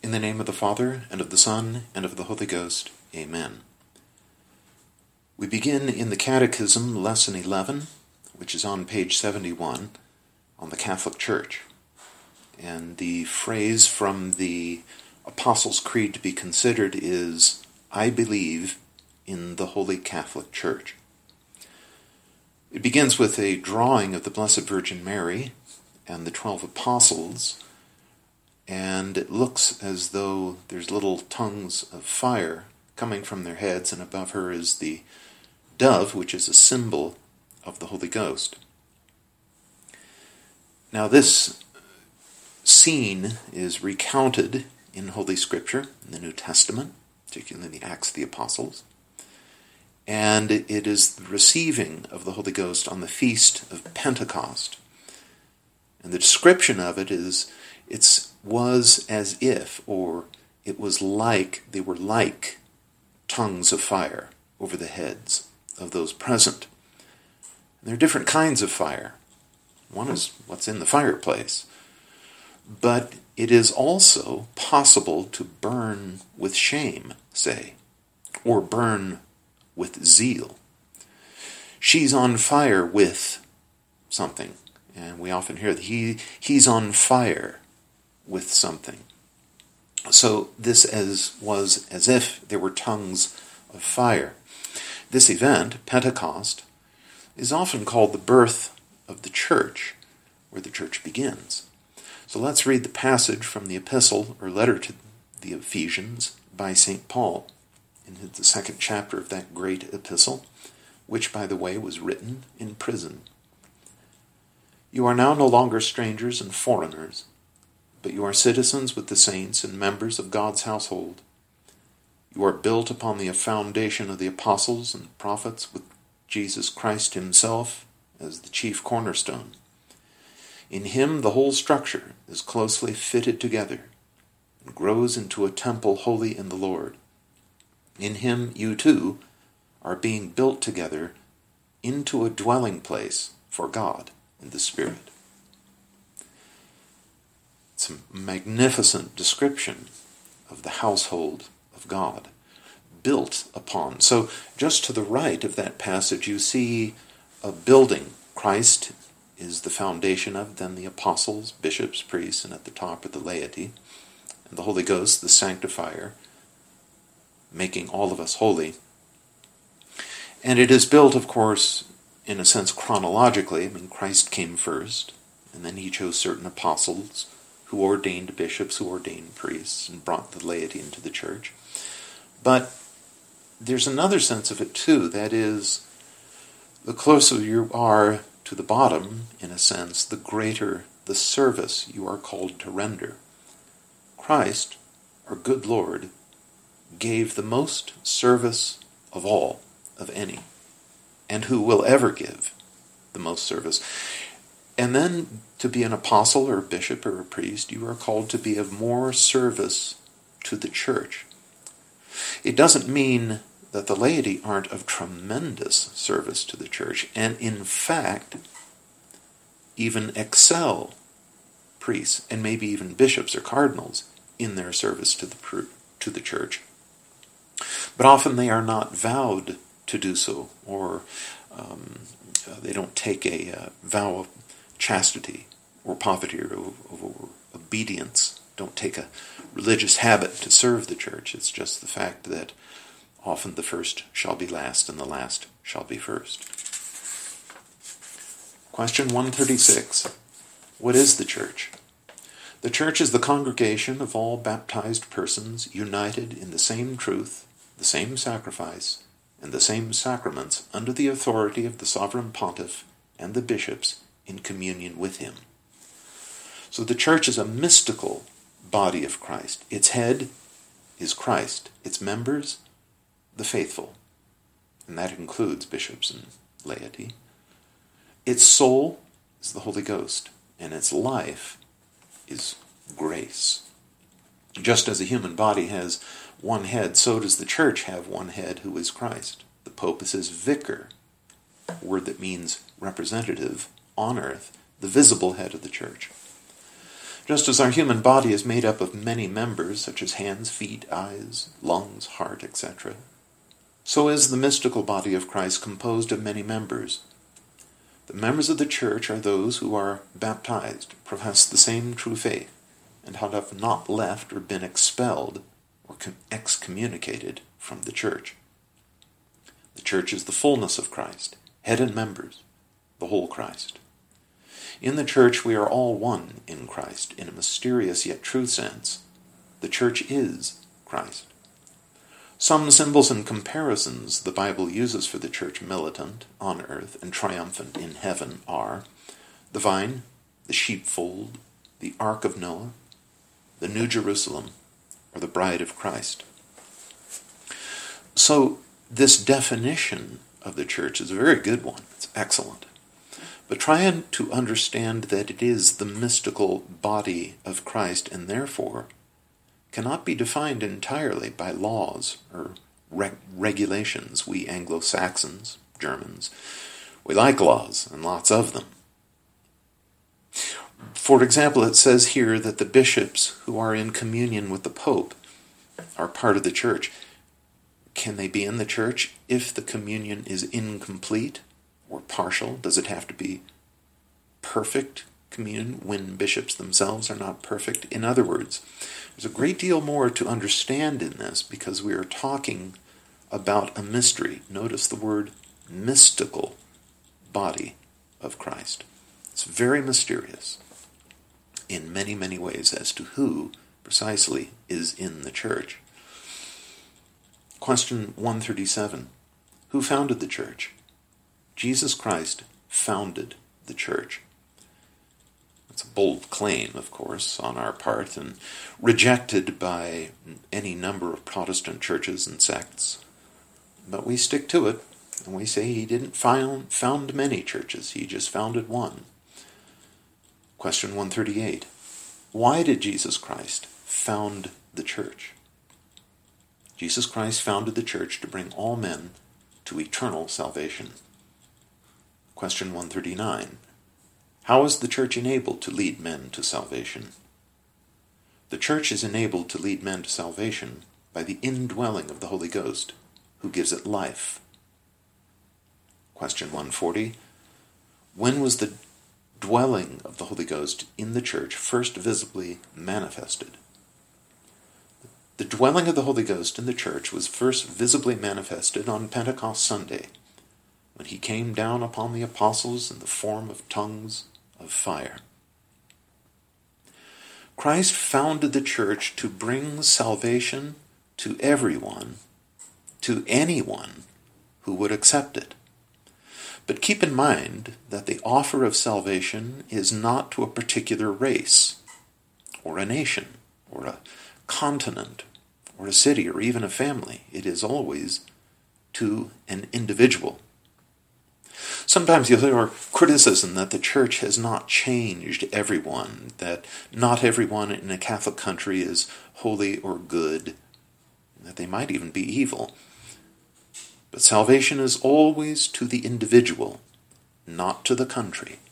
In the name of the Father, and of the Son, and of the Holy Ghost. Amen. We begin in the Catechism, Lesson 11, which is on page 71, on the Catholic Church. And the phrase from the Apostles' Creed to be considered is, I believe in the Holy Catholic Church. It begins with a drawing of the Blessed Virgin Mary and the 12 Apostles, and it looks as though there's little tongues of fire coming from their heads, and above her is the dove, which is a symbol of the Holy Ghost. Now this scene is recounted in Holy Scripture, in the New Testament, particularly in the Acts of the Apostles, and it is the receiving of the Holy Ghost on the Feast of Pentecost. And the description of it is, it was as if, or it was like, they were like tongues of fire over the heads of those present. And there are different kinds of fire. One is what's in the fireplace. But it is also possible to burn with shame, say, or burn with zeal. She's on fire with something. And we often hear that he's on fire with something. So this was as if there were tongues of fire. This event, Pentecost, is often called the birth of the church, where the church begins. So let's read the passage from the epistle or letter to the Ephesians by St. Paul in the second chapter of that great epistle, which, by the way, was written in prison. You are now no longer strangers and foreigners, but you are citizens with the saints and members of God's household. You are built upon the foundation of the apostles and prophets, with Jesus Christ himself as the chief cornerstone. In him the whole structure is closely fitted together and grows into a temple holy in the Lord. In him you too are being built together into a dwelling place for God in the Spirit. It's a magnificent description of the household of God, built upon. So just to the right of that passage you see a building. Christ is the foundation of, then the apostles, bishops, priests, and at the top are the laity, and the Holy Ghost, the sanctifier, making all of us holy. And it is built, of course, in a sense chronologically. I mean, Christ came first, and then he chose certain apostles who ordained bishops, who ordained priests, and brought the laity into the church. But there's another sense of it too, that is, the closer you are to the bottom, in a sense, the greater the service you are called to render. Christ, our good Lord, gave the most service of all, of any, and who will ever give the most service. And then to be an apostle or a bishop or a priest, you are called to be of more service to the church. It doesn't mean that the laity aren't of tremendous service to the church, and in fact, even excel priests, and maybe even bishops or cardinals, in their service to the church. But often they are not vowed to do so, or they don't take a vow of chastity or poverty or obedience, don't take a religious habit to serve the church. It's just the fact that often the first shall be last and the last shall be first. Question 136. What is the church? The church is the congregation of all baptized persons united in the same truth, the same sacrifice, and the same sacraments under the authority of the sovereign pontiff and the bishops in communion with him. So the church is a mystical body of Christ. Its head is Christ. Its members, the faithful. And that includes bishops and laity. Its soul is the Holy Ghost. And its life is grace. Just as a human body has one head, so does the church have one head, who is Christ. The Pope is his vicar, a word that means representative on earth, the visible head of the church. Just as our human body is made up of many members, such as hands, feet, eyes, lungs, heart, etc., so is the mystical body of Christ composed of many members. The members of the church are those who are baptized, profess the same true faith, and have not left or been expelled or excommunicated from the church. The church is the fullness of Christ, head and members, the whole Christ. In the church we are all one in Christ, in a mysterious yet true sense. The church is Christ. Some symbols and comparisons the Bible uses for the church militant on earth and triumphant in heaven are the vine, the sheepfold, the ark of Noah, the New Jerusalem, or the bride of Christ. So this definition of the church is a very good one. It's excellent. But try to understand that it is the mystical body of Christ and therefore cannot be defined entirely by laws or regulations. We Anglo-Saxons, Germans, we like laws and lots of them. For example, it says here that the bishops who are in communion with the Pope are part of the church. Can they be in the church if the communion is incomplete or partial? Does it have to be perfect communion when bishops themselves are not perfect? In other words, there's a great deal more to understand in this because we are talking about a mystery. Notice the word mystical body of Christ. It's very mysterious in many, many ways as to who precisely is in the church. Question 137. Who founded the church? Jesus Christ founded the church. It's a bold claim, of course, on our part, and rejected by any number of Protestant churches and sects. But we stick to it, and we say he didn't found many churches, he just founded one. Question 138. Why did Jesus Christ found the church? Jesus Christ founded the church to bring all men to eternal salvation. Question 139. How is the church enabled to lead men to salvation? The church is enabled to lead men to salvation by the indwelling of the Holy Ghost, who gives it life. Question 140. When was the dwelling of the Holy Ghost in the church first visibly manifested? The dwelling of the Holy Ghost in the church was first visibly manifested on Pentecost Sunday, when he came down upon the apostles in the form of tongues of fire. Christ founded the church to bring salvation to everyone, to anyone who would accept it. But keep in mind that the offer of salvation is not to a particular race, or a nation, or a continent, or a city, or even a family. It is always to an individual. Sometimes you'll hear criticism that the church has not changed everyone, that not everyone in a Catholic country is holy or good, that they might even be evil. But salvation is always to the individual, not to the country.